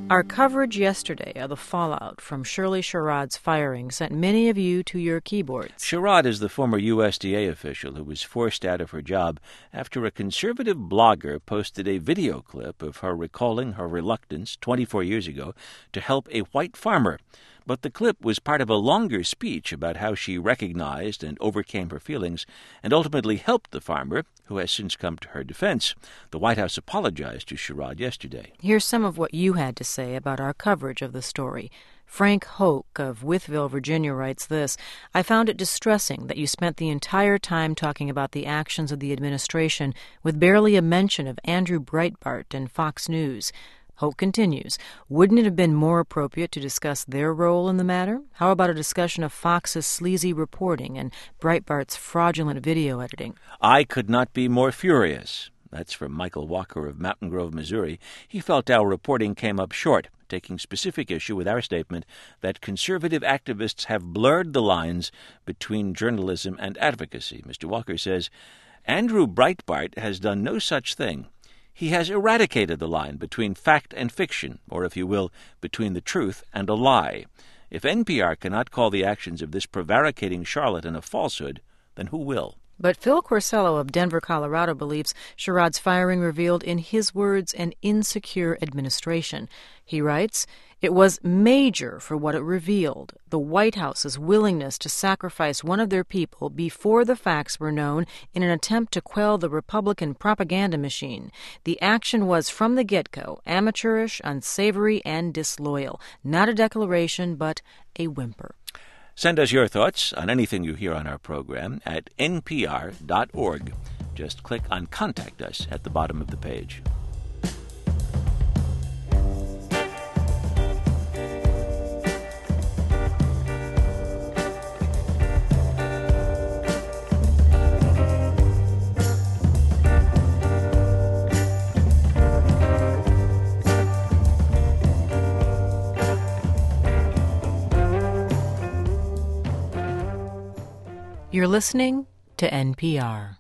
Our coverage yesterday of the fallout from Shirley Sherrod's firing sent many of you to your keyboards. Sherrod is the former USDA official who was forced out of her job after a conservative blogger posted a video clip of her recalling her reluctance 24 years ago to help a white farmer. But the clip was part of a longer speech about how she recognized and overcame her feelings and ultimately helped the farmer, who has since come to her defense. The White House apologized to Sherrod yesterday. Here's some of what you had to say about our coverage of the story. Frank Hoke of Wytheville, Virginia, writes this: I found it distressing that you spent the entire time talking about the actions of the administration with barely a mention of Andrew Breitbart and Fox News. Hoke continues, wouldn't it have been more appropriate to discuss their role in the matter? How about a discussion of Fox's sleazy reporting and Breitbart's fraudulent video editing? I could not be more furious. That's from Michael Walker of Mountain Grove, Missouri. He felt our reporting came up short, taking specific issue with our statement that conservative activists have blurred the lines between journalism and advocacy. Mr. Walker says, Andrew Breitbart has done no such thing. He has eradicated the line between fact and fiction, or, if you will, between the truth and a lie. If NPR cannot call the actions of this prevaricating charlatan a falsehood, then who will? But Phil Corsello of Denver, Colorado, believes Sherrod's firing revealed, in his words, an insecure administration. He writes, it was major for what it revealed, the White House's willingness to sacrifice one of their people before the facts were known in an attempt to quell the Republican propaganda machine. The action was, from the get-go, amateurish, unsavory, and disloyal. Not a declaration, but a whimper. Send us your thoughts on anything you hear on our program at npr.org. Just click on Contact Us at the bottom of the page. You're listening to NPR.